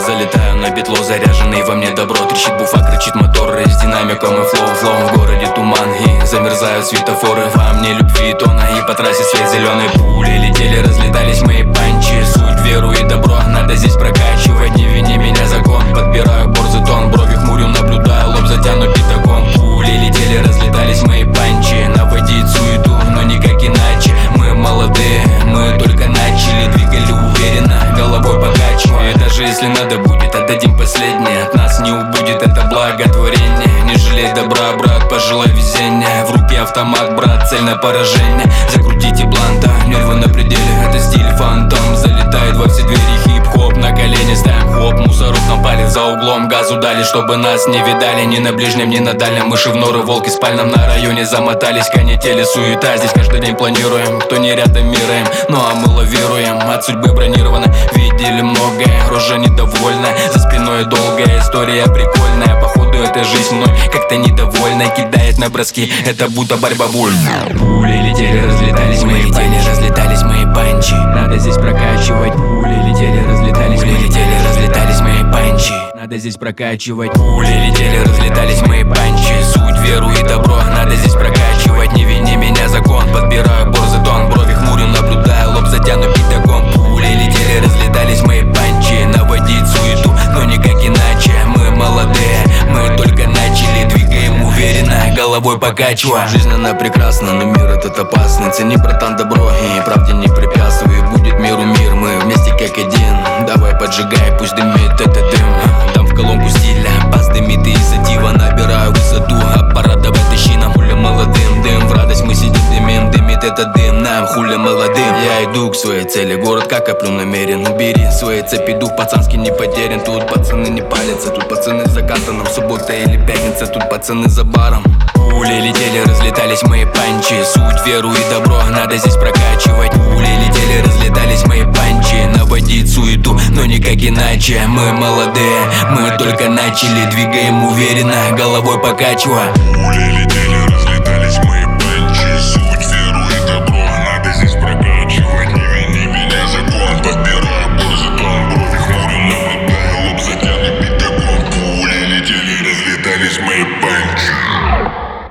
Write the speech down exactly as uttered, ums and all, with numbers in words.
залетаю на петло, заряженный во мне добро. Трещит буфа, кричит мотор, с динамиком и флоу, флоу. В городе туман и замерзают светофоры. Во мне любви тона и по трассе свет зеленый. Пули летели, разлетались мои панчи. Суть, веру и добро надо здесь прокачивать. Не вини меня, закон, подбираю борзый тон. Брови хмурю, наблюдаю, лоб затянут пятаком. Пули летели, разлетались мои панчи. Наводить суету, но никак иначе. Мы молодые, мы только начали. Двигали уверенно, головой покачивая. И даже если надо будет, отдадим последнее. От нас не убудет это благотворение. Не жалей добра, брат, пожелай везения. В руке автомат, брат, цель на поражение. Закрутите бланта, нервы на пределе. Это стиль фантом, залетает во все двери. Хип-хоп на колени ставим, хоп. Мусоров нам палец за углом, газу дали, чтобы нас не видали. Ни на ближнем, ни на дальнем. Мыши в норы, волки в спальном на районе замотались. Канители, суета, здесь каждый день планируем. Кто не рядом, мираем, ну а мы лавируем. От судьбы бронировано, видели многое. Рожа недовольна, за спиной долгая история прикольная. Походу эта жизнь мной как-то недовольна. Кидает на броски, это будто борьба буль. Пули летели, разлетались мои панчи. Разлетались мои панчи. Надо здесь прокачивать. Пули летели, разлетались мои летели, разлетались мои панчи. Надо здесь прокачивать. Пули летели, разлетались мои панчи. Суть, веру и добро надо здесь прокачивать. Не вини меня, закон, подбираю борзый тон. Брови хмурю, наблюдаю, лоб затяну пятаком. Пули летели, разлетались мои панчи. Наводить суету, но никак иначе. Мы молодые, мы только начали. Двигаем уверенно, головой покачивая. Жизнь она прекрасна, но мир этот опасный. Цени, братан, добро и правде не препятствуй. Будет миру мир, мы вместе как один. Давай поджигай, пусть дымит этот дым. Дам в колонку стиля, бас дымит и инициатива. Набираю высоту, аппарат давай тащи нам. Хуля молодым, дым в радость мы сидим дымим. Дымит этот дым нам, хуля молодым. Я иду к своей цели, город как коплю намерен. Убери свои цепи, дух пацанский не потерян. Тут пацаны не палятся, тут пацаны за кантоном. Суббота или пятница, тут пацаны за баром. Пули летели, разлетались мои панчи. Суть, веру и добро надо здесь прокачивать. Пули летели, разлетались мои панчи. Наводить суету, но никак иначе. Мы молодые, мы только начали. Двигаем уверенно, головой покачивая. Пули летели,